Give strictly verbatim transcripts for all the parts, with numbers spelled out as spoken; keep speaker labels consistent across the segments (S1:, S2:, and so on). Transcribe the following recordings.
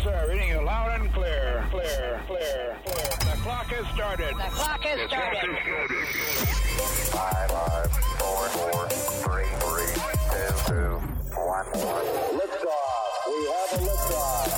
S1: sir. Reading you loud and clear. Clear, clear, clear. The clock has started.
S2: The clock has
S1: The
S2: started.
S1: clock has started.
S3: Five, five, four, four, three, three, two, two, one, one. Liftoff. We have a liftoff.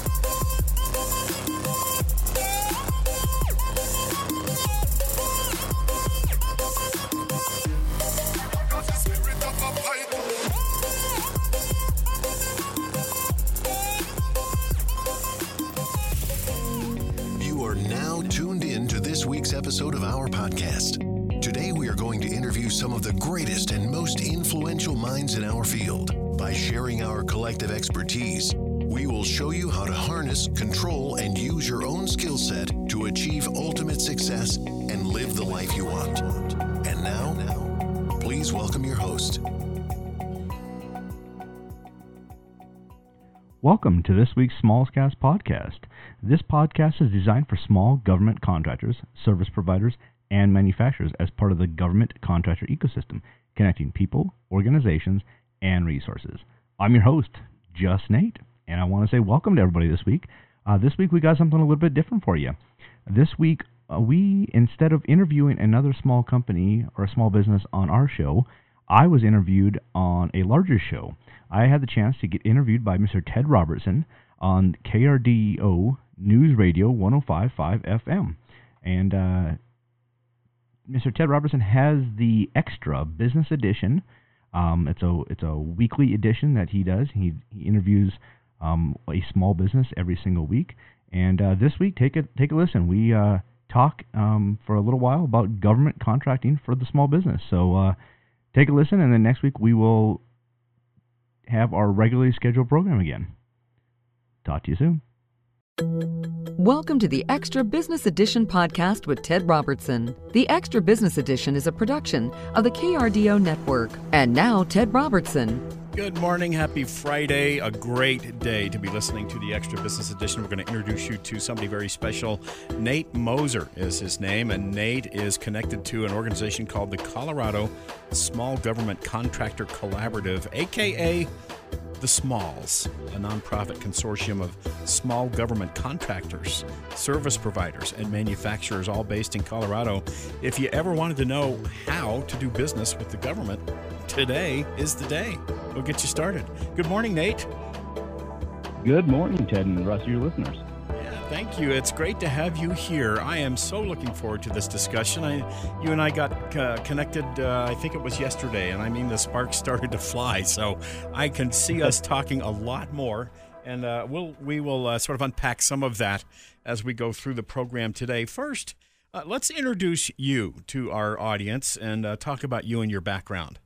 S4: You are now tuned in to this week's episode of our podcast. Today we are going to interview some of the greatest and most influential minds in our field. By sharing our collective expertise, we will show you how to harness, control, and use your own skill set to achieve ultimate success and live the life you want. And now, please welcome your host.
S5: Welcome to this week's Smallscast podcast. This podcast is designed for small government contractors, service providers, and manufacturers as part of the government contractor ecosystem, connecting people, organizations, and resources. I'm your host, Just Nate, and I want to say welcome to everybody this week. Uh, this week we got something a little bit different for you. This week uh, we, instead of interviewing another small company or a small business on our show, I was interviewed on a larger show. I had the chance to get interviewed by Mister Ted Robertson on K R D O News Radio one oh five point five F M. And uh, Mister Ted Robertson has the Extra Business Edition. Um, it's a it's a weekly edition that he does. He, he interviews um, a small business every single week. And uh, this week, take a take a listen. We uh, talk um, for a little while about government contracting for the small business. So uh, take a listen, and then next week we will have our regularly scheduled program again. Talk to you soon.
S6: Welcome to the Extra Business Edition podcast with Ted Robertson. The Extra Business Edition is a production of the K R D O Network. And now, Ted Robertson.
S7: Good morning. Happy Friday. A great day to be listening to the Extra Business Edition. We're going to introduce you to somebody very special. Nate Moser is his name, and Nate is connected to an organization called the Colorado Small Government Contractor Collaborative, a k a the Smalls, a nonprofit consortium of small government contractors, service providers, and manufacturers, all based in Colorado. If you ever wanted to know how to do business with the government, today is the day. We'll get you started. Good morning, Nate.
S8: Good morning, Ted and the rest of your listeners.
S7: Yeah, thank you. It's great to have you here. I am so looking forward to this discussion. I, you and I got uh, connected, uh, I think it was yesterday, and I mean the sparks started to fly, so I can see us talking a lot more, and uh, we'll, we will uh, sort of unpack some of that as we go through the program today. First, uh, let's introduce you to our audience and uh, talk about you and your background.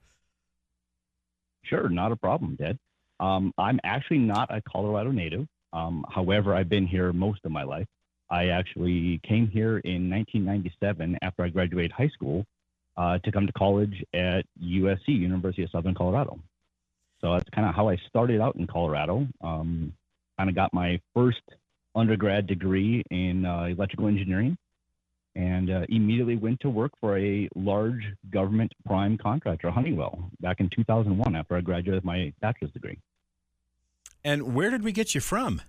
S8: Sure, not a problem, Ted. Um, I'm actually not a Colorado native. Um, however, I've been here most of my life. I actually came here in nineteen ninety-seven after I graduated high school uh, to come to college at U S C, University of Southern Colorado. So that's kind of how I started out in Colorado. Um, kind of got my first undergrad degree in uh, electrical engineering, and uh, immediately went to work for a large government prime contractor, Honeywell, back in two thousand one after I graduated with my bachelor's degree.
S7: And where did we get you from?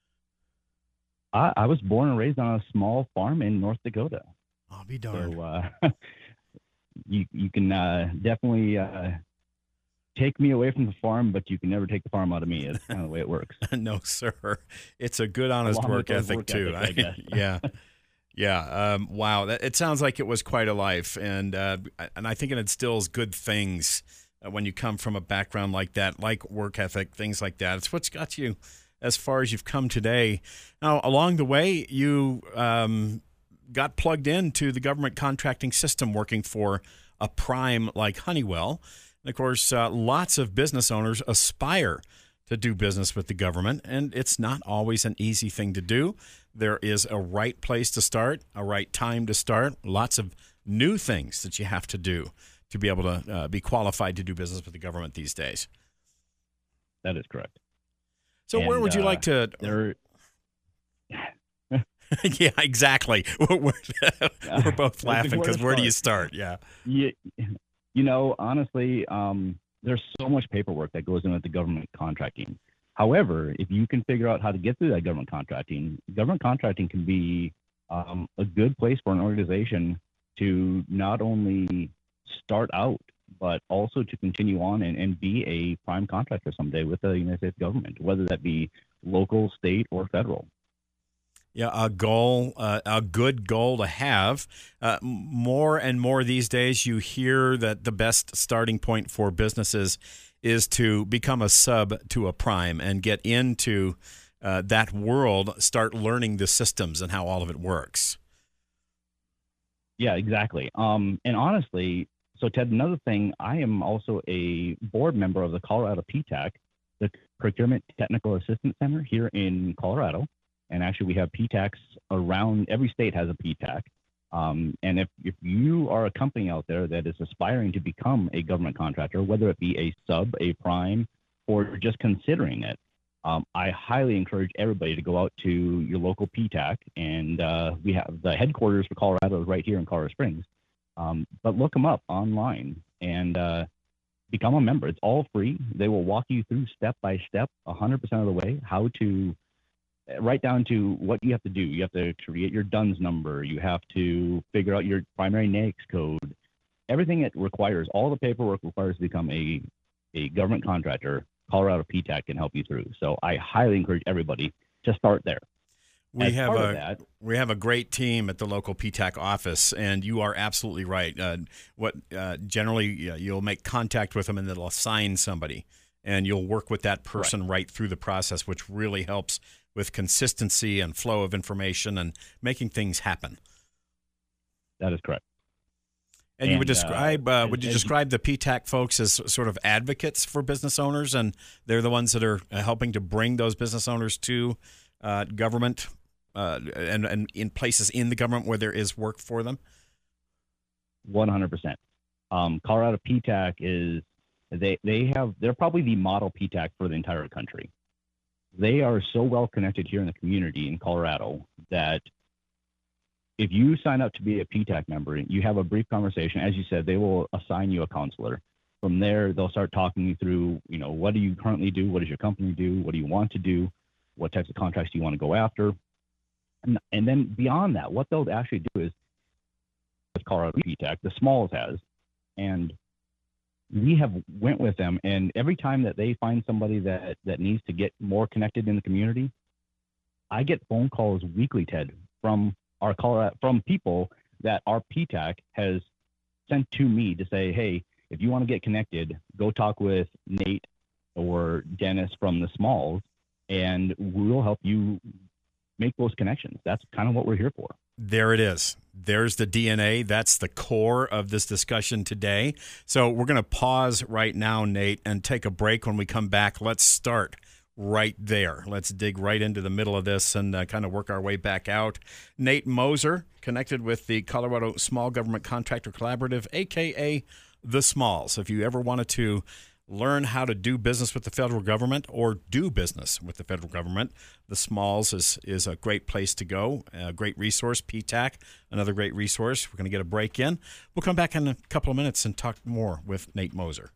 S8: I, I was born and raised on a small farm in North Dakota.
S7: I'll be darned.
S8: So uh, you, you can uh, definitely uh, take me away from the farm, but you can never take the farm out of me. It's kind of the way it works.
S7: No, sir. It's a good, honest
S8: Along
S7: work
S8: with
S7: ethic,
S8: work
S7: too.
S8: ethic, I guess.
S7: Yeah. Yeah. Um, wow. That, it sounds like it was quite a life. And, uh, and I think it instills good things uh, when you come from a background like that, like work ethic, things like that. It's what's got you as far as you've come today. Now, along the way, you um, got plugged into the government contracting system working for a prime like Honeywell. And, of course, uh, lots of business owners aspire to do business with the government, and it's not always an easy thing to do. There is a right place to start, a right time to start, lots of new things that you have to do to be able to uh, be qualified to do business with the government these days.
S8: That is correct.
S7: So
S8: and,
S7: where would you
S8: uh,
S7: like to...
S8: There...
S7: Yeah, exactly. We're, we're both laughing because where do you start? Yeah.
S8: You, you know, honestly, um, there's so much paperwork that goes in with the government contracting. However, if you can figure out how to get through that government contracting, government contracting can be um, a good place for an organization to not only start out, but also to continue on and, and be a prime contractor someday with the United States government, whether that be local, state, or federal.
S7: Yeah, a goal, uh, a good goal to have. Uh, more and more these days, you hear that the best starting point for businesses is to become a sub to a prime and get into uh, that world, start learning the systems and how all of it works.
S8: Yeah, exactly. Um, and honestly, so Ted, another thing, I am also a board member of the Colorado P TAC, the Procurement Technical Assistance Center here in Colorado. And actually, we have P TACs around, every state has a P TAC. Um, and if, if you are a company out there that is aspiring to become a government contractor, whether it be a sub, a prime, or just considering it, um, I highly encourage everybody to go out to your local P TAC. And uh, we have the headquarters for Colorado is right here in Colorado Springs. Um, but look them up online and uh, become a member. It's all free. They will walk you through step by step, one hundred percent of the way, how to, right down to what you have to do. You have to create your D U N S number. You have to figure out your primary NAICS code. Everything it requires, all the paperwork requires to become a, a government contractor, Colorado P TAC can help you through. So I highly encourage everybody to start there.
S7: We
S8: As
S7: have
S8: part of
S7: a
S8: that,
S7: we have a great team at the local P TAC office, and you are absolutely right. Uh, what uh, generally uh, you'll make contact with them, and they'll assign somebody, and you'll work with that person right, right through the process, which really helps with consistency and flow of information and making things happen.
S8: That is correct.
S7: And,
S8: and
S7: you would describe uh,
S8: uh,
S7: would you
S8: as,
S7: describe the P TAC folks as sort of advocates for business owners, and they're the ones that are helping to bring those business owners to uh, government uh, and, and in places in the government where there is work for them?
S8: one hundred percent. Um, Colorado P TAC is, they, they have, they're probably the model P TAC for the entire country. They are so well connected here in the community in Colorado that if you sign up to be a P TAC member, you have a brief conversation. As you said, they will assign you a counselor. From there, they'll start talking you through, you know, what do you currently do? What does your company do? What do you want to do? What types of contracts do you want to go after? And, and then beyond that, what they'll actually do is, with Colorado P TAC, the Smalls has, and we have went with them, and every time that they find somebody that, that needs to get more connected in the community, I get phone calls weekly, Ted, from our Colorado, from people that our P TAC has sent to me to say, hey, if you want to get connected, go talk with Nate or Dennis from the Smalls, and we'll help you make those connections. That's kind of what we're here for.
S7: There it is. There's the D N A. That's the core of this discussion today. So we're going to pause right now, Nate, and take a break. When we come back, let's start right there. Let's dig right into the middle of this and uh, kind of work our way back out. Nate Moser, connected with the Colorado Small Government Contractor Collaborative, a k a the Smalls. If you ever wanted to learn how to do business with the federal government or do business with the federal government, the Smalls is is a great place to go, a great resource. P TAC, another great resource. We're going to get a break in. We'll come back in a couple of minutes and talk more with Nate Moser.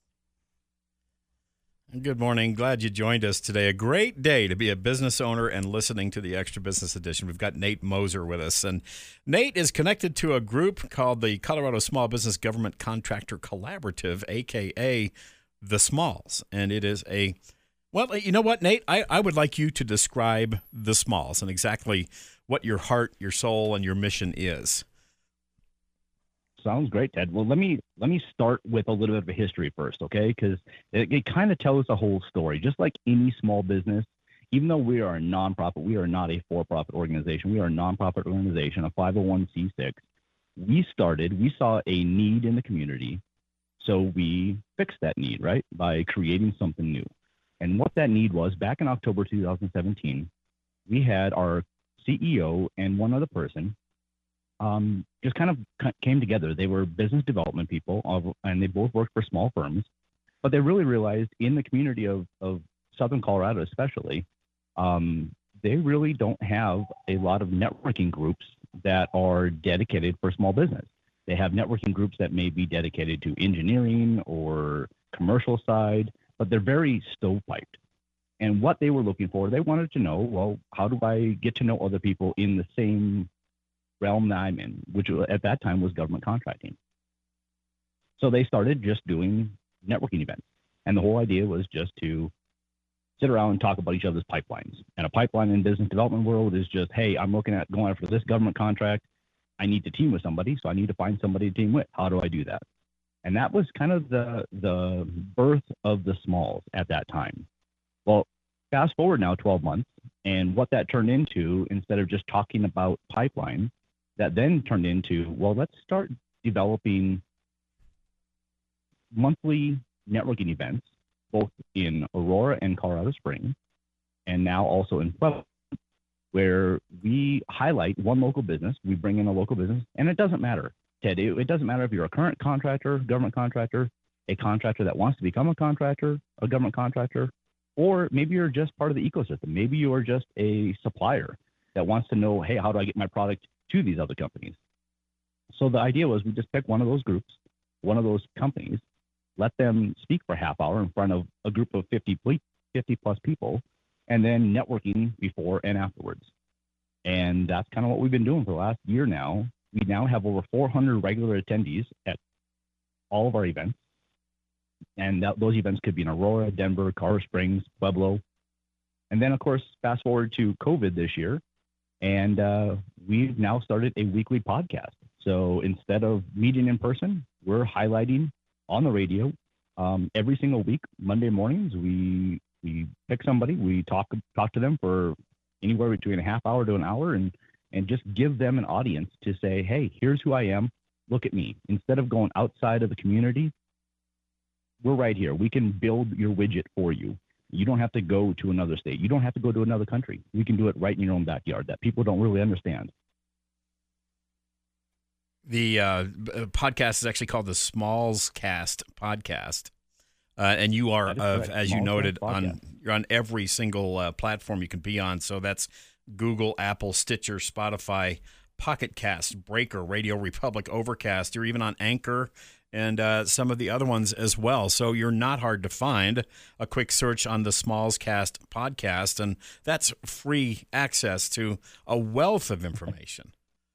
S7: Good morning. Glad you joined us today. A great day to be a business owner and listening to the Extra Business Edition. We've got Nate Moser with us. And Nate is connected to a group called the Colorado Small Business Government Contractor Collaborative, a k a the Smalls. And it is a, well, you know what, Nate? I, I would like you to describe the Smalls and exactly what your heart, your soul, and your mission is.
S8: Sounds great, Ted. Well, let me let me start with a little bit of a history first, okay? Because it, it kind of tells the whole story. Just like any small business, even though we are a nonprofit, we are not a for-profit organization. We are a nonprofit organization, a five oh one c six. We started, we saw a need in the community, so we fixed that need, right, by creating something new. And what that need was, back in October two thousand seventeen, we had our C E O and one other person um, just kind of came together. They were business development people, of, and they both worked for small firms, but they really realized in the community of, of Southern Colorado especially, um, they really don't have a lot of networking groups that are dedicated for small business. They have networking groups that may be dedicated to engineering or commercial side, but they're very stovepiped. And what they were looking for, they wanted to know, well, how do I get to know other people in the same realm that I'm in, which at that time was government contracting. So they started just doing networking events. And the whole idea was just to sit around and talk about each other's pipelines. And a pipeline in business development world is just, hey, I'm looking at going after this government contract. I need to team with somebody, so I need to find somebody to team with. How do I do that? And that was kind of the the birth of the Smalls at that time. Well, fast forward now twelve months, and what that turned into, instead of just talking about pipeline, that then turned into, well, let's start developing monthly networking events, both in Aurora and Colorado Springs, and now also in Pueblo, where we highlight one local business, we bring in a local business, and it doesn't matter, Ted, it, it doesn't matter if you're a current contractor, government contractor, a contractor that wants to become a contractor, a government contractor, or maybe you're just part of the ecosystem. Maybe you are just a supplier that wants to know, hey, how do I get my product to these other companies? So the idea was we just pick one of those groups, one of those companies, let them speak for a half hour in front of a group of fifty, fifty plus people, and then networking before and afterwards. And that's kind of what we've been doing for the last year now. We now have over four hundred regular attendees at all of our events. And that, those events could be in Aurora, Denver, Colorado Springs, Pueblo. And then, of course, fast forward to COVID this year, and uh, we've now started a weekly podcast. So instead of meeting in person, we're highlighting on the radio um, every single week. Monday mornings, we we pick somebody, we talk talk to them for anywhere between a half hour to an hour, and and just give them an audience to say, hey, here's who I am. Look at me. Instead of going outside of the community, we're right here. We can build your widget for you. You don't have to go to another state. You don't have to go to another country. We can do it right in your own backyard. That people don't really understand.
S7: The uh, podcast is actually called the Smalls Cast Podcast, uh, and you are, of, as you noted, on you're on every single uh, platform you can be on. So that's Google, Apple, Stitcher, Spotify, Pocket Cast, Breaker, Radio Republic, Overcast. You're even on Anchor and uh, some of the other ones as well. So you're not hard to find. A quick search on the Smalls Cast Podcast, and that's free access to a wealth of information.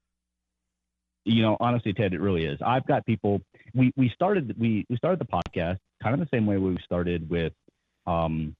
S8: You know, honestly, Ted, it really is. I've got people. We we started we we started the podcast kind of the same way we started with um,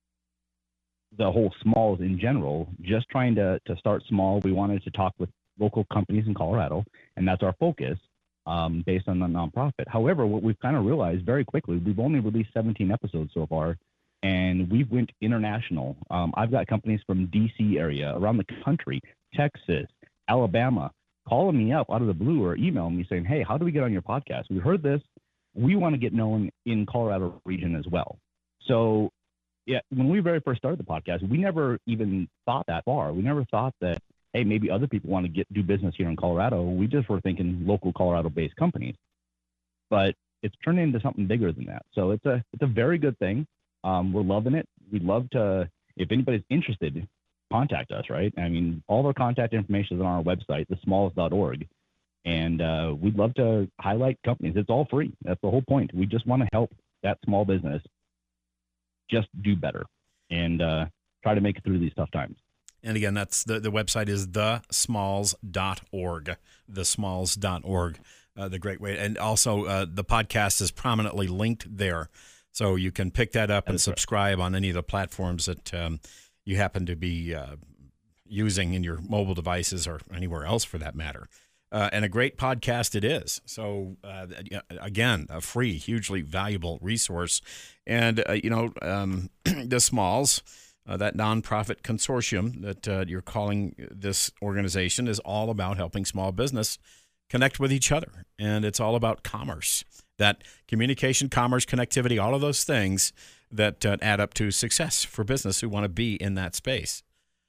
S8: the whole Smalls in general. Just trying to to start small. We wanted to talk with local companies in Colorado, and that's our focus um, based on the nonprofit. However, what we've kind of realized very quickly, we've only released seventeen episodes so far, and we've went international. Um, I've got companies from D C area, around the country, Texas, Alabama, calling me up out of the blue or emailing me saying, hey, how do we get on your podcast? We heard this. We want to get known in Colorado region as well. So yeah, when we very first started the podcast, we never even thought that far. We never thought that, hey, maybe other people want to get do business here in Colorado. We just were thinking local Colorado-based companies. But it's turned into something bigger than that. So it's a it's a very good thing. Um, we're loving it. We'd love to, if anybody's interested, contact us, right? I mean, all of our contact information is on our website, the smalls dot org. And uh, we'd love to highlight companies. It's all free. That's the whole point. We just want to help that small business just do better and uh, try to make it through these tough times.
S7: And again, that's the, the website is the smalls dot org, the smalls dot org, uh, the great way. And also uh, the podcast is prominently linked there. So you can pick that up and subscribe on any of the platforms that um, you happen to be uh, using in your mobile devices or anywhere else for that matter. Uh, and a great podcast it is. So, uh, again, a free, hugely valuable resource. And, uh, you know, um, the Smalls, uh, that nonprofit consortium that uh, you're calling this organization, is all about helping small business connect with each other. And it's all about commerce, that communication, commerce, connectivity, all of those things that uh, add up to success for business who want to be in that space.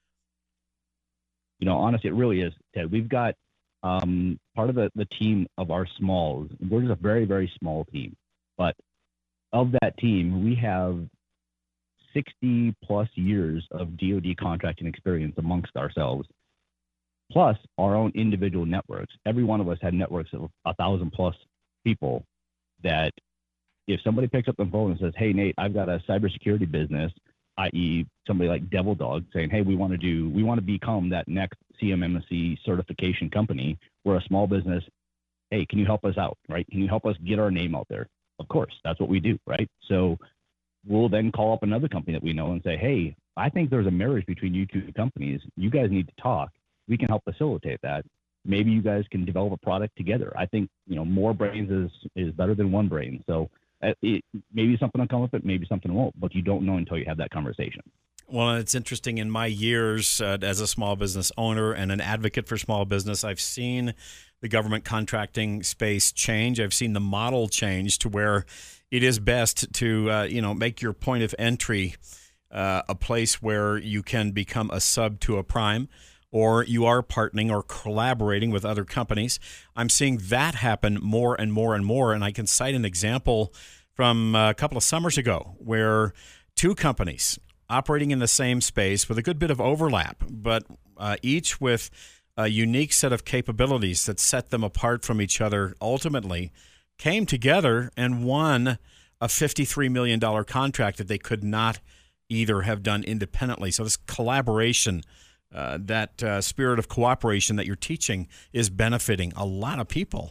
S8: You know, honestly, it really is, Ted. We've got um, part of the, the team of our Smalls. We're just a very, very small team. But of that team, we have sixty plus years of D O D contracting experience amongst ourselves, plus our own individual networks. Every one of us had networks of a thousand plus people that if somebody picks up the phone and says, hey, Nate, I've got a cybersecurity business, that is somebody like Devil Dog saying, hey, we want to do, we want to become that next C M M S C certification company. We're a small business. Hey, can you help us out, right? Can you help us get our name out there? Of course, that's what we do, right? So we'll then call up another company that we know and say, hey, I think there's a marriage between you two companies. You guys need to talk. We can help facilitate that. Maybe you guys can develop a product together. I think, you know, more brains is, is better than one brain. So uh, it, maybe something will come with it, maybe something won't, but you don't know until you have that conversation.
S7: Well, it's interesting. In my years uh, as a small business owner and an advocate for small business, I've seen the government contracting space change. I've seen the model change to where it is best to, uh, you know, make your point of entry uh, a place where you can become a sub to a prime, or you are partnering or collaborating with other companies. I'm seeing that happen more and more and more, and I can cite an example from a couple of summers ago where two companies operating in the same space with a good bit of overlap, but uh, each with a unique set of capabilities that set them apart from each other, ultimately came together and won a fifty-three million dollars contract that they could not either have done independently. So this collaboration, uh, that uh, spirit of cooperation that you're teaching is benefiting a lot of people.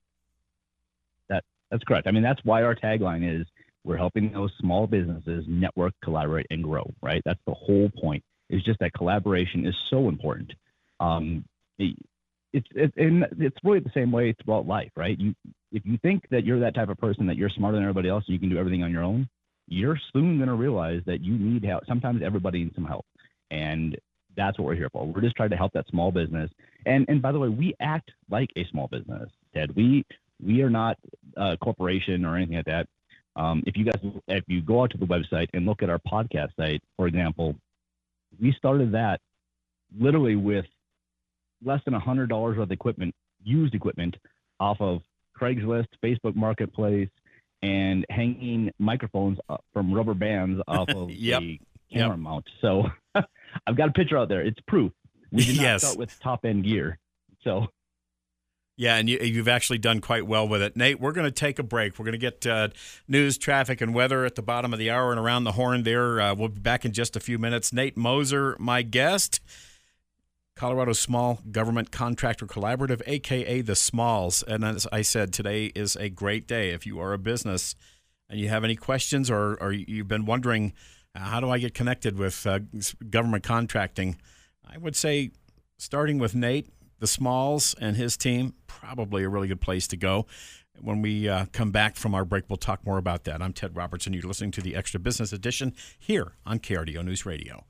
S8: That That's correct. I mean, that's why our tagline is, we're helping those small businesses network, collaborate, and grow, right? That's the whole point. It's just that collaboration is so important. Um, it, it's it, and it's really the same way throughout life, right? You if you think that you're that type of person, that you're smarter than everybody else, and you can do everything on your own, you're soon going to realize that you need help. Sometimes everybody needs some help, and that's what we're here for. We're just trying to help that small business. And and by the way, we act like a small business, Ted. We we are not a corporation or anything like that. Um, if you guys, if you go out to the website and look at our podcast site, for example, we started that literally with less than a hundred dollars worth of equipment, used equipment, off of Craigslist, Facebook Marketplace, and hanging microphones from rubber bands off of
S7: yep.
S8: the camera
S7: yep.
S8: mount. So I've got a picture out there. It's proof. We did not
S7: yes.
S8: start with top end gear. So.
S7: Yeah, and you, you've actually done quite well with it. Nate, we're going to take a break. We're going to get uh, news, traffic, and weather at the bottom of the hour and around the horn there. Uh, we'll be back in just a few minutes. Nate Moser, my guest, Colorado Small Government Contractor Collaborative, a k a. the Smalls. And as I said, today is a great day. If you are a business and you have any questions, or, or you've been wondering, uh, how do I get connected with uh, government contracting, I would say starting with Nate, the Smalls, and his team, probably a really good place to go. When we uh, come back from our break, we'll talk more about that. I'm Ted Robertson. You're listening to the Extra Business Edition here on K R D O News Radio.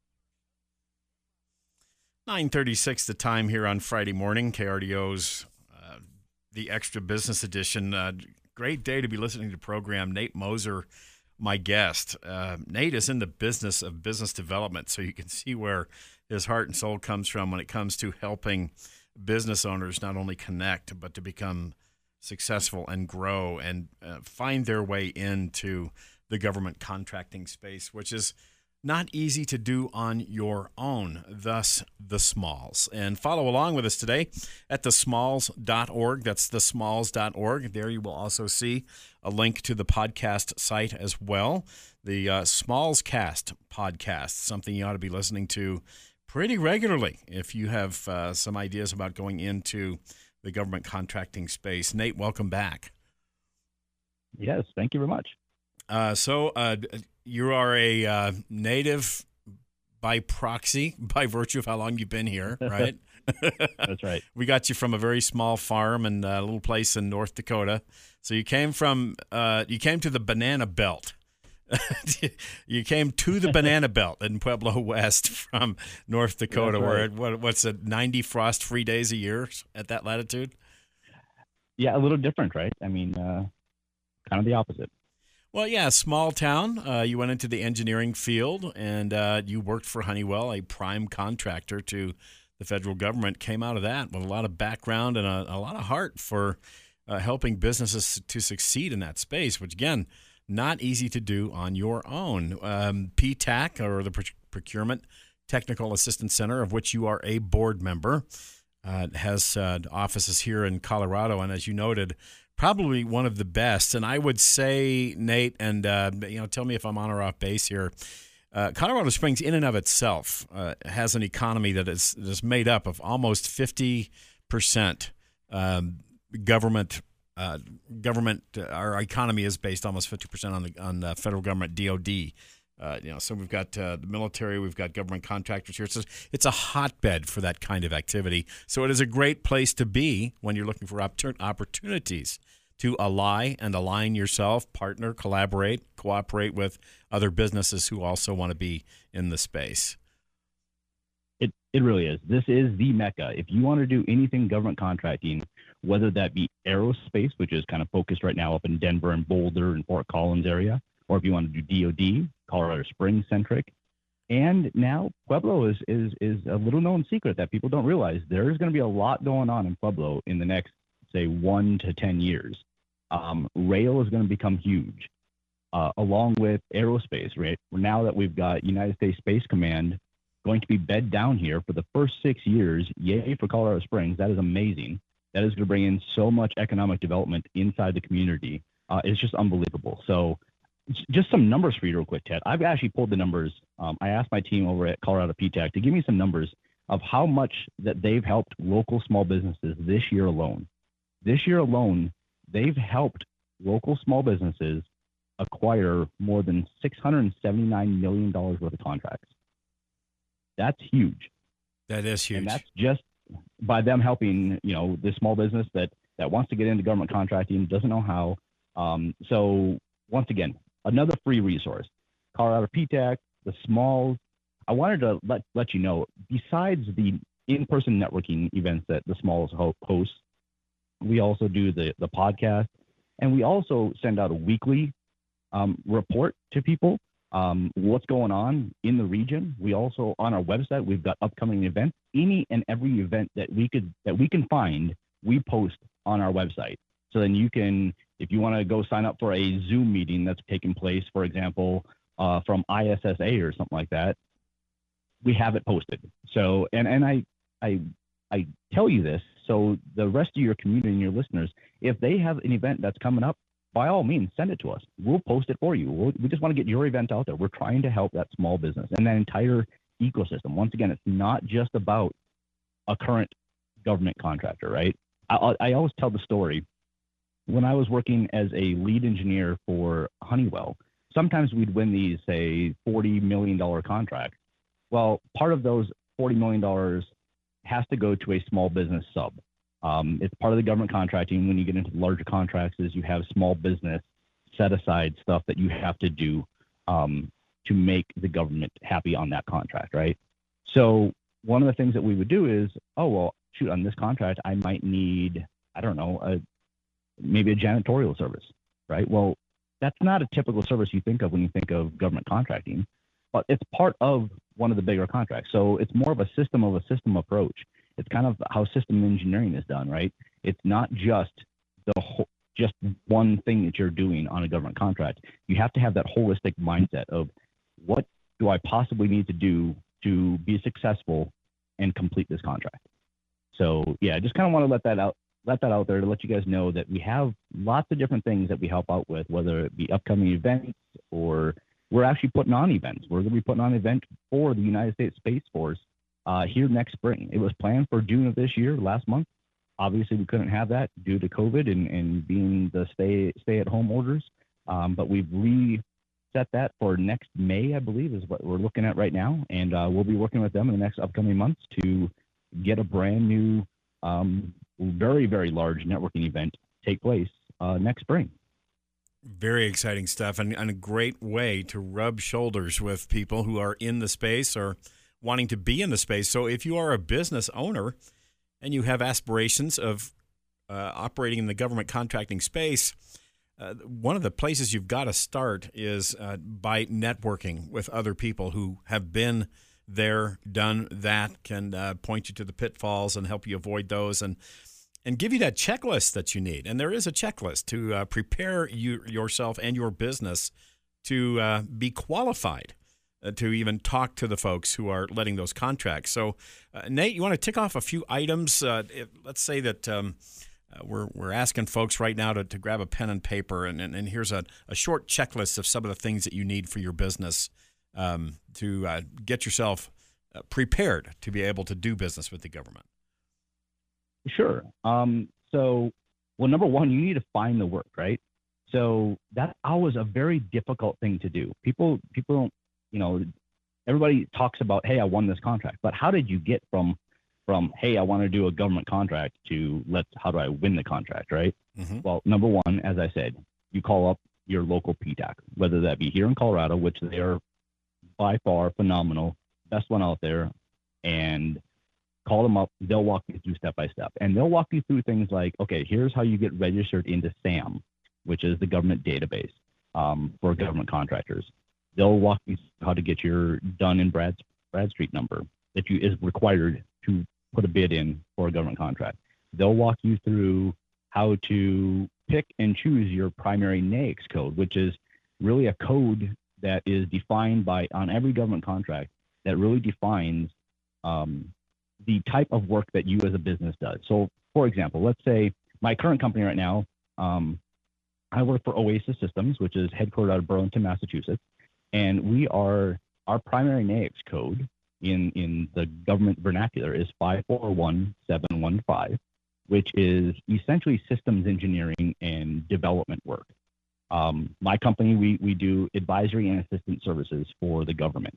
S7: nine thirty-six the time here on Friday morning. K R D O's uh, the Extra Business Edition. Uh, great day to be listening to the program. Nate Moser, my guest. Uh, Nate is in the business of business development, so you can see where his heart and soul comes from when it comes to helping business owners not only connect, but to become successful and grow and uh, find their way into the government contracting space, which is not easy to do on your own, thus the Smalls. And follow along with us today at the smalls dot org. That's the smalls dot org. There you will also see a link to the podcast site as well. The uh, Smallscast podcast, something you ought to be listening to pretty regularly if you have uh, some ideas about going into the government contracting space. Nate, welcome back.
S8: Yes, thank you very much.
S7: Uh, so uh, you are a uh, native by proxy, by virtue of how long you've been here, right?
S8: That's right.
S7: We got you from a very small farm in a little place in North Dakota. So you came from, uh, you came to the Banana Belt. You came to the Banana Belt in Pueblo West from North Dakota,
S8: right.
S7: where it, what, what's it, ninety frost-free days a year at that latitude?
S8: Yeah, a little different, right? I mean, uh, kind of the opposite.
S7: Well, yeah, small town. Uh, you went into the engineering field, and uh, you worked for Honeywell, a prime contractor to the federal government. Came out of that with a lot of background and a, a lot of heart for uh, helping businesses to succeed in that space, which, again, not easy to do on your own. Um, P TAC, or the Procurement Technical Assistance Center, of which you are a board member, uh, has uh, offices here in Colorado, and as you noted, probably one of the best. And I would say, Nate, and uh, you know, tell me if I'm on or off base here. uh, Colorado Springs, in and of itself, uh, has an economy that is, that is made up of almost fifty percent um, government. Uh, government. Uh, our economy is based almost fifty percent on the on the federal government, D O D. Uh, you know, so we've got uh, the military, we've got government contractors here. So it's a hotbed for that kind of activity. So it is a great place to be when you're looking for oppor- opportunities to ally and align yourself, partner, collaborate, cooperate with other businesses who also want to be in the space.
S8: It it really is. This is the mecca. If you want to do anything government contracting, whether that be aerospace, which is kind of focused right now up in Denver and Boulder and Fort Collins area, or if you want to do D O D, Colorado Springs centric. And now Pueblo is, is, is a little known secret that people don't realize. There's going to be a lot going on in Pueblo in the next, say, one to ten years. Um, rail is going to become huge, uh, along with aerospace, right? Now that we've got United States Space Command going to be bed down here for the first six years, yay for Colorado Springs. That is amazing. That is going to bring in so much economic development inside the community. Uh, it's just unbelievable. So just some numbers for you real quick, Ted. I've actually pulled the numbers. Um, I asked my team over at Colorado P TAC to give me some numbers of how much that they've helped local small businesses this year alone. This year alone, they've helped local small businesses acquire more than six hundred seventy-nine million dollars worth of contracts. That's huge.
S7: That is huge.
S8: And that's just by them helping, you know, this small business that, that wants to get into government contracting, doesn't know how. Um, so once again, another free resource, Colorado P TAC, the Smalls. I wanted to let, let you know, besides the in-person networking events that the Smalls ho- hosts, we also do the, the podcast, and we also send out a weekly um, report to people, um, what's going on in the region. We also, on our website, we've got upcoming events. Any and every event that we could that we can find, we post on our website. So then you can, if you want to go sign up for a Zoom meeting that's taking place, for example, uh, from I S S A or something like that, we have it posted. So, and, and I, I, I tell you this, so the rest of your community and your listeners, if they have an event that's coming up, by all means, send it to us. We'll post it for you. We'll, we just want to get your event out there. We're trying to help that small business and that entire ecosystem. Once again, it's not just about a current government contractor, right? I, I always tell the story. When I was working as a lead engineer for Honeywell, sometimes we'd win these, say, forty million dollars contracts. Well, part of those forty million dollars has to go to a small business sub. Um, it's part of the government contracting. When you get into larger contracts, is you have small business set aside stuff that you have to do um, to make the government happy on that contract, right? So one of the things that we would do is, oh, well, shoot, on this contract, I might need, I don't know, a, maybe a janitorial service, right? Well, that's not a typical service you think of when you think of government contracting, but it's part of one of the bigger contracts. So it's more of a system of a system approach. It's kind of how system engineering is done, right? It's not just the whole, just one thing that you're doing on a government contract. You have to have that holistic mindset of what do I possibly need to do to be successful and complete this contract. So yeah, I just kind of want to let that out, let that out there to let you guys know that we have lots of different things that we help out with, whether it be upcoming events or we're actually putting on events. We're going to be putting on an event for the United States Space Force uh, here next spring. It was planned for June of this year, last month. Obviously, we couldn't have that due to COVID and, and being the stay stay at home orders. Um, but we've reset that for next May, I believe, is what we're looking at right now. And uh, we'll be working with them in the next upcoming months to get a brand new, um, very, very large networking event take place uh, next spring.
S7: Very exciting stuff, and, and a great way to rub shoulders with people who are in the space or wanting to be in the space. So if you are a business owner and you have aspirations of uh, operating in the government contracting space, uh, one of the places you've got to start is uh, by networking with other people who have been there, done that, can uh, point you to the pitfalls and help you avoid those, and and give you that checklist that you need. And there is a checklist to uh, prepare you yourself and your business to uh, be qualified uh, to even talk to the folks who are letting those contracts. So, uh, Nate, you want to tick off a few items? Uh, if, let's say that um, uh, we're we're asking folks right now to, to grab a pen and paper, and, and, and here's a, a short checklist of some of the things that you need for your business um, to uh, get yourself uh, prepared to be able to do business with the government?
S8: Sure. Um, so, well, number one, you need to find the work, right? So that's always a very difficult thing to do. People, people don't, you know, everybody talks about, hey, I won this contract, but how did you get from, from, hey, I want to do a government contract to let's, how do I win the contract, right?
S7: Mm-hmm.
S8: Well, number one, as I said, you call up your local P TAC, whether that be here in Colorado, which they are by far phenomenal, best one out there, and call them up. They'll walk you through step by step, and they'll walk you through things like, okay, here's how you get registered into SAM, which is the government database um, for government contractors. They'll walk you through how to get your Dun and Brad, Bradstreet number that you is required to put a bid in for a government contract. They'll walk you through how to pick and choose your primary NAICS code, which is really a code that is defined by on every government contract that really defines um, the type of work that you as a business does. So, for example, let's say my current company right now, um, I work for Oasis Systems, which is headquartered out of Burlington, Massachusetts, and we are our primary NAICS code in in the government vernacular is five four one seven one five, which is essentially systems engineering and development work. Um, my company, we we do advisory and assistance services for the government.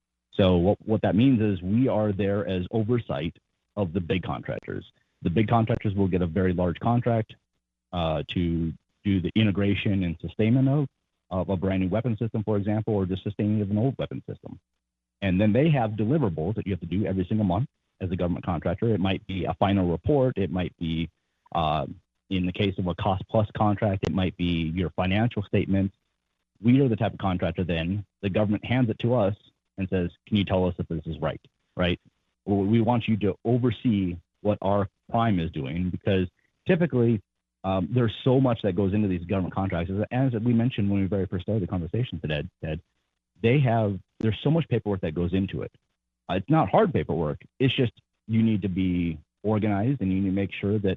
S8: So what what that means is we are there as oversight of the big contractors. The big contractors will get a very large contract uh, to do the integration and sustainment of, of a brand new weapon system, for example, or just sustaining of an old weapon system. And then they have deliverables that you have to do every single month as a government contractor. It might be a final report. It might be, uh, in the case of a cost plus contract, it might be your financial statements. We are the type of contractor then, the government hands it to us and says, can you tell us if this is right, right? Well, we want you to oversee what our prime is doing, because typically um, there's so much that goes into these government contracts. As we mentioned when we very first started the conversation today, Ted, they have, there's so much paperwork that goes into it. Uh, it's not hard paperwork. It's just you need to be organized and you need to make sure that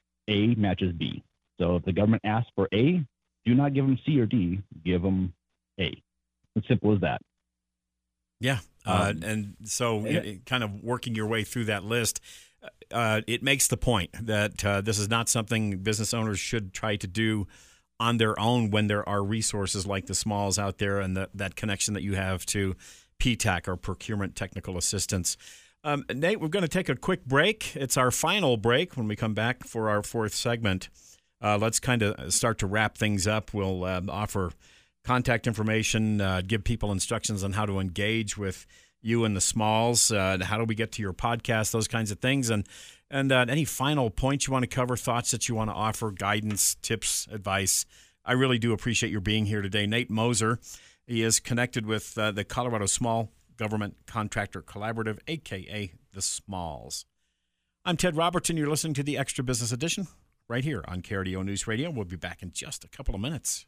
S8: A matches B. So if the government asks for A, do not give them C or D, give them A. It's simple as that.
S7: Yeah. Uh,
S8: Um,
S7: and so
S8: yeah.
S7: it, it kind of working your way through that list, uh, it makes the point that uh, this is not something business owners should try to do on their own when there are resources like the Smalls out there and the, that connection that you have to P TAC or Procurement Technical Assistance. Um, Nate, we're going to take a quick break. It's our final break. When we come back for our fourth segment, uh, let's kind of start to wrap things up. We'll uh, offer contact information, uh, give people instructions on how to engage with you and the Smalls. Uh, how do we get to your podcast? Those kinds of things. And and uh, any final points you want to cover, thoughts that you want to offer, guidance, tips, advice. I really do appreciate your being here today. Nate Moser, he is connected with uh, the Colorado Small Government Contractor Collaborative, a k a the Smalls. I'm Ted Robertson. You're listening to the Extra Business Edition right here on K R D O News Radio. We'll be back in just a couple of minutes.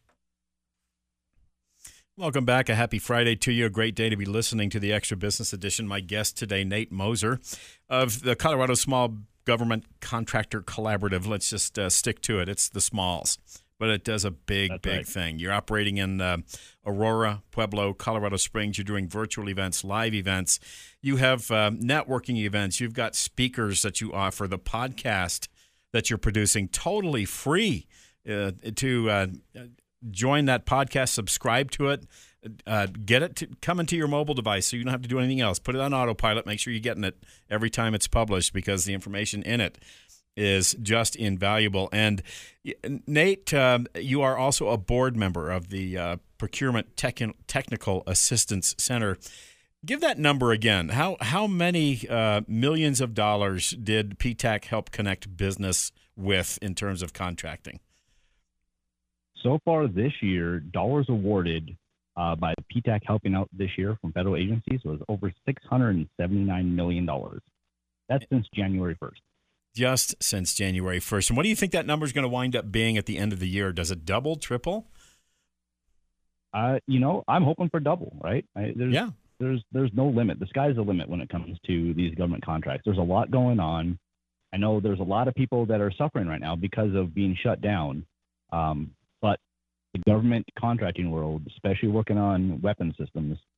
S7: Welcome back. A happy Friday to you. A great day to be listening to the Extra Business Edition. My guest today, Nate Moser of the Colorado Small Government Contractor Collaborative. Let's just uh, stick to it. It's the Smalls, but it does a big,
S8: That's
S7: big
S8: right.
S7: thing. You're operating in uh, Aurora, Pueblo, Colorado Springs. You're doing virtual events, live events. You have uh, networking events. You've got speakers that you offer, the podcast that you're producing, totally free uh, to uh, join that podcast, subscribe to it, uh, get it to come into your mobile device so you don't have to do anything else. Put it on autopilot. Make sure you're getting it every time it's published because the information in it is just invaluable. And Nate, um, you are also a board member of the uh, Procurement Tech- Technical Assistance Center. Give that number again. How how many uh, millions of dollars did P TAC help connect business with in terms of contracting?
S8: So far this year, dollars awarded uh, by P TAC helping out this year from federal agencies was over six hundred seventy-nine million dollars. That's since January first.
S7: Just since January first. And what do you think that number is going to wind up being at the end of the year? Does it double, triple?
S8: Uh, you know, I'm hoping for double, right? I, there's,
S7: Yeah.
S8: There's there's no limit. The sky's the limit when it comes to these government contracts. There's a lot going on. I know there's a lot of people that are suffering right now because of being shut down. Um, but the government contracting world, especially working on weapon systems,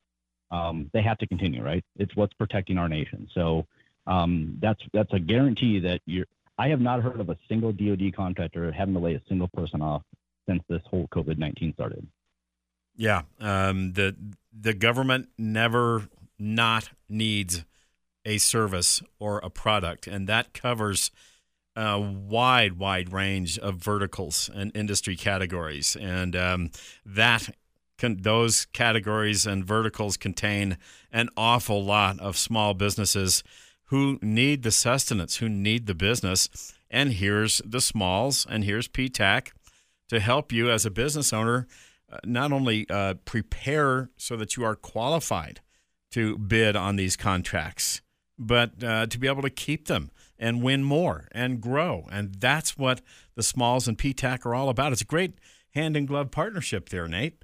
S8: um, they have to continue, right? It's what's protecting our nation. So um, that's that's a guarantee that you're. I have not heard of a single D O D contractor having to lay a single person off since this whole COVID nineteen started.
S7: Yeah, um, the the government never not needs a service or a product, and that covers a wide, wide range of verticals and industry categories, and um, that can, those categories and verticals contain an awful lot of small businesses who need the sustenance, who need the business, and here's the Smalls, and here's P TAC to help you as a business owner uh, not only uh, prepare so that you are qualified to bid on these contracts, but uh, to be able to keep them and win more and grow. And that's what the Smalls and P TAC are all about. It's a great hand-in-glove partnership there, Nate.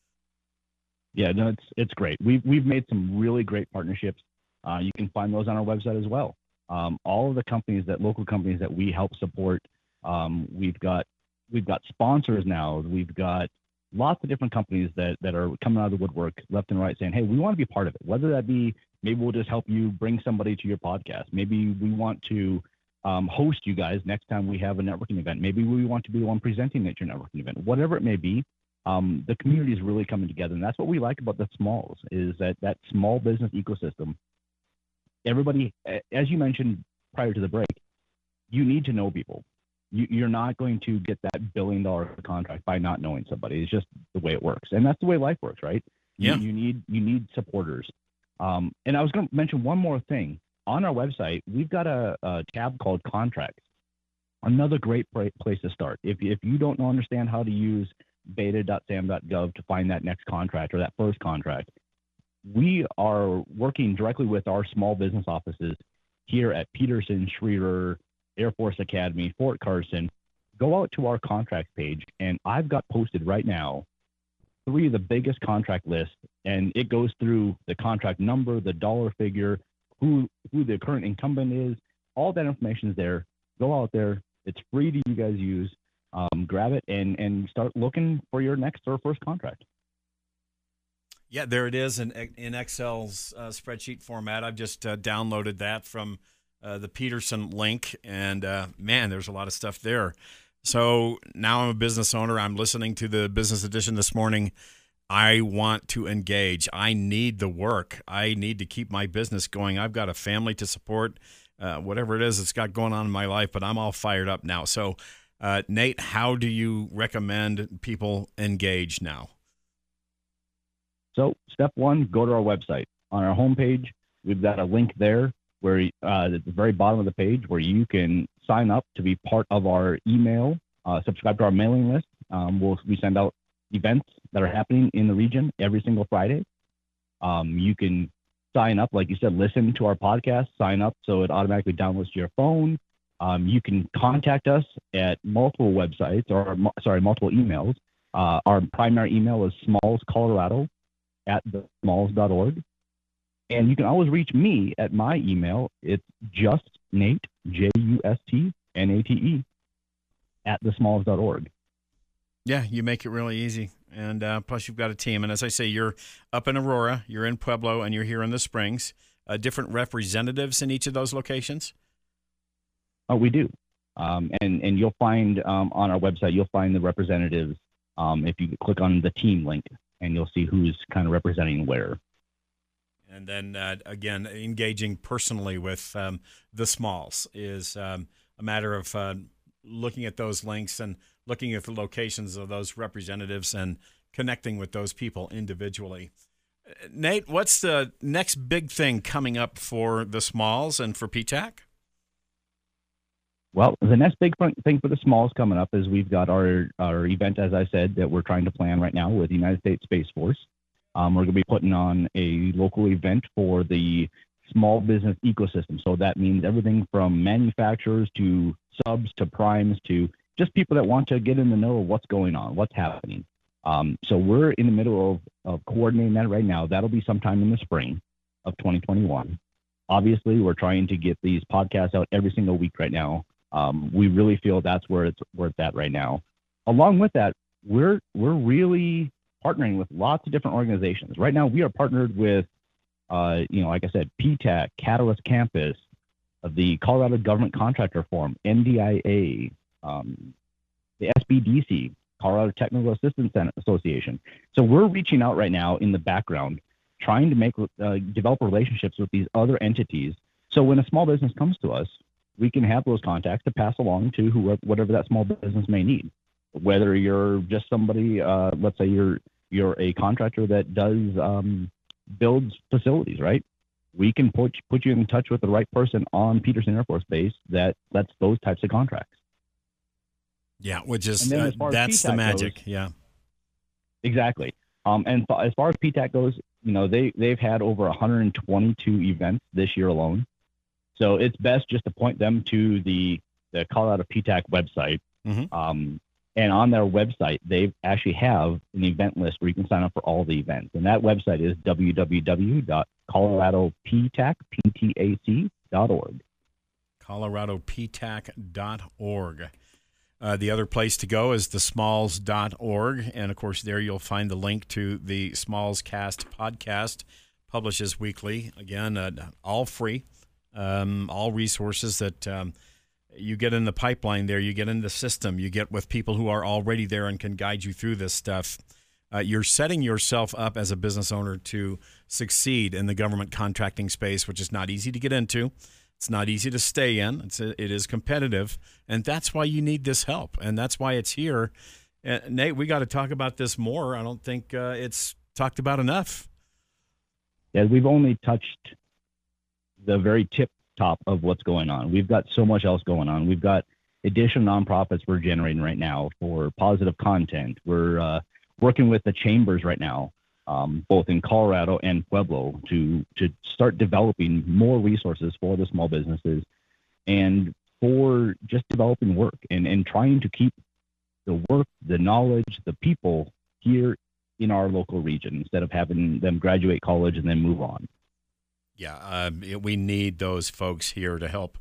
S8: Yeah, no, it's it's great. We've, we've made some really great partnerships. Uh, you can find those on our website as well. Um, all of the companies that local companies that we help support, um, we've got we've got sponsors now. We've got lots of different companies that, that are coming out of the woodwork left and right saying, hey, we want to be part of it. Whether that be maybe we'll just help you bring somebody to your podcast. Maybe we want to um, host you guys next time we have a networking event. Maybe we want to be the one presenting at your networking event. Whatever it may be, um, the community is really coming together. And that's what we like about the Smalls is that that small business ecosystem. Everybody, as you mentioned prior to the break, you need to know people. You, you're not going to get that billion dollar contract by not knowing somebody. It's just the way it works. And that's the way life works, right?
S7: Yeah.
S8: You, you need you need supporters. Um, and I was going to mention one more thing. On our website, we've got a, a tab called Contracts. Another great place to start. If, if you don't know, understand how to use beta dot sam dot gov to find that next contract or that first contract, we are working directly with our small business offices here at Peterson, Schroeder, Air Force Academy, Fort Carson. Go out to our contract page, and I've got posted right now three of the biggest contract lists, and it goes through the contract number, the dollar figure, who who the current incumbent is. All that information is there. Go out there. It's free to you guys use. Um, grab it and, and start looking for your next or first contract.
S7: Yeah, there it is in in Excel's uh, spreadsheet format. I've just uh, downloaded that from uh, the Peterson link, and uh, man, there's a lot of stuff there. So now I'm a business owner. I'm listening to the Business Edition this morning. I want to engage. I need the work. I need to keep my business going. I've got a family to support, uh, whatever it is that's got going on in my life, but I'm all fired up now. So, uh, Nate, how do you recommend people engage now?
S8: So step one, go to our website. On our homepage, we've got a link there where uh, at the very bottom of the page where you can sign up to be part of our email, uh, subscribe to our mailing list. Um, we'll, we send out events that are happening in the region every single Friday. Um, you can sign up, like you said, listen to our podcast, sign up so it automatically downloads to your phone. Um, you can contact us at multiple websites or, sorry, multiple emails. Uh, our primary email is smallscolorado at the smalls dot org. And you can always reach me at my email. It's just Nate, J U S T N A T E, at the smalls dot org.
S7: Yeah, you make it really easy. And uh, plus you've got a team. And as I say, you're up in Aurora, you're in Pueblo, and you're here in the Springs. Uh, different representatives in each of those locations?
S8: Oh, we do. Um, and, and you'll find um, on our website, you'll find the representatives um, if you click on the team link, and you'll see who's kind of representing where.
S7: And then, uh, again, engaging personally with um, the Smalls is um, a matter of uh, looking at those links and looking at the locations of those representatives and connecting with those people individually. Nate, what's the next big thing coming up for the Smalls and for P TAC?
S8: Well, the next big thing for the Smalls coming up is we've got our, our event, as I said, that we're trying to plan right now with the United States Space Force. Um, we're going to be putting on a local event for the small business ecosystem. So that means everything from manufacturers to subs to primes to just people that want to get in the know of what's going on, what's happening. Um, so we're in the middle of, of coordinating that right now. That'll be sometime in the spring of twenty twenty-one. Obviously, we're trying to get these podcasts out every single week right now. Um, we really feel that's where it's where it's at right now. Along with that, we're we're really partnering with lots of different organizations. Right now, we are partnered with uh, you know, like I said, P TAC, Catalyst Campus, uh, the Colorado Government Contractor Forum, N D I A, um, the S B D C, Colorado Technical Assistance Association. So we're reaching out right now in the background, trying to make uh, develop relationships with these other entities. So when a small business comes to us, we can have those contacts to pass along to whoever, whatever that small business may need. Whether you're just somebody, uh, let's say you're you're a contractor that does um, builds facilities, right? We can put put you in touch with the right person on Peterson Air Force Base that lets those types of contracts.
S7: Yeah, which is
S8: And then
S7: uh,
S8: as far as
S7: that's the
S8: P TAC
S7: magic.
S8: goes-
S7: Yeah.
S8: Exactly. Um, and fa- as far as P TAC goes, you know, they, they've had over one hundred twenty-two events this year alone. So it's best just to point them to the, the Colorado P TAC website.
S7: Mhm.
S8: Um, and on their website, they actually have an event list where you can sign up for all the events. And that website is w w w dot colorado p tac dot org.
S7: colorado p tac dot org. Uh, the other place to go is the smalls dot org. And, of course, there you'll find the link to the Smalls Cast podcast, publishes weekly. Again, uh, all free, um, all resources that um, you get in the pipeline there. You get in the system. You get with people who are already there and can guide you through this stuff. Uh, you're setting yourself up as a business owner to succeed in the government contracting space, which is not easy to get into. It's not easy to stay in. It's a, it is competitive, and that's why you need this help, and that's why it's here. Uh, Nate, we got to talk about this more. I don't think uh, it's talked about enough.
S8: Yeah, we've only touched the very tip top of what's going on. We've got so much else going on. We've got additional nonprofits we're generating right now for positive content. We're uh, working with the chambers right now, um, both in Colorado and Pueblo, to to start developing more resources for the small businesses and for just developing work and, and trying to keep the work, the knowledge, the people here in our local region instead of having them graduate college and then move on.
S7: Yeah, uh, we need those folks here to help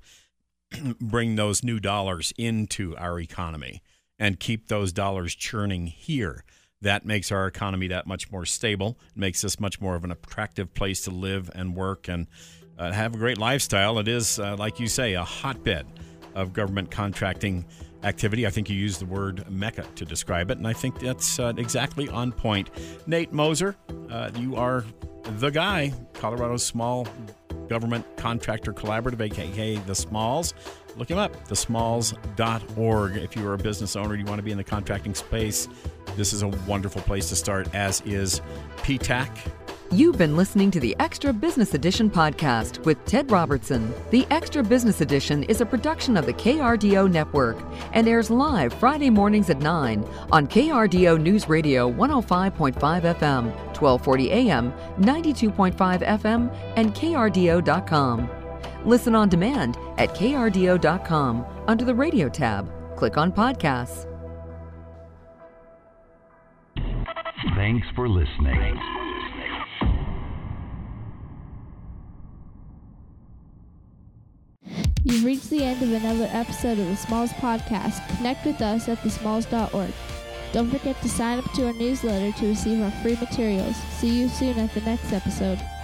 S7: bring those new dollars into our economy and keep those dollars churning here. That makes our economy that much more stable, makes us much more of an attractive place to live and work and uh, have a great lifestyle. It is, uh, like you say, a hotbed of government contracting activity. I think you used the word mecca to describe it, and I think that's uh, exactly on point. Nate Moser, uh, you are the guy, Colorado Small Government Contractor Collaborative, a k a the Smalls. Look him up, the smalls dot org. If you are a business owner, you want to be in the contracting space, this is a wonderful place to start, as is P TAC.
S6: You've been listening to the Extra Business Edition podcast with Ted Robertson. The Extra Business Edition is a production of the K R D O Network and airs live Friday mornings at nine on K R D O News Radio one oh five point five F M, twelve forty A M, ninety-two point five F M, and K R D O dot com. Listen on demand at K R D O dot com under the radio tab. Click on podcasts.
S2: Thanks for listening.
S9: You've reached the end of another episode of the Smalls Podcast. Connect with us at the smalls dot org. Don't forget to sign up to our newsletter to receive our free materials. See you soon at the next episode.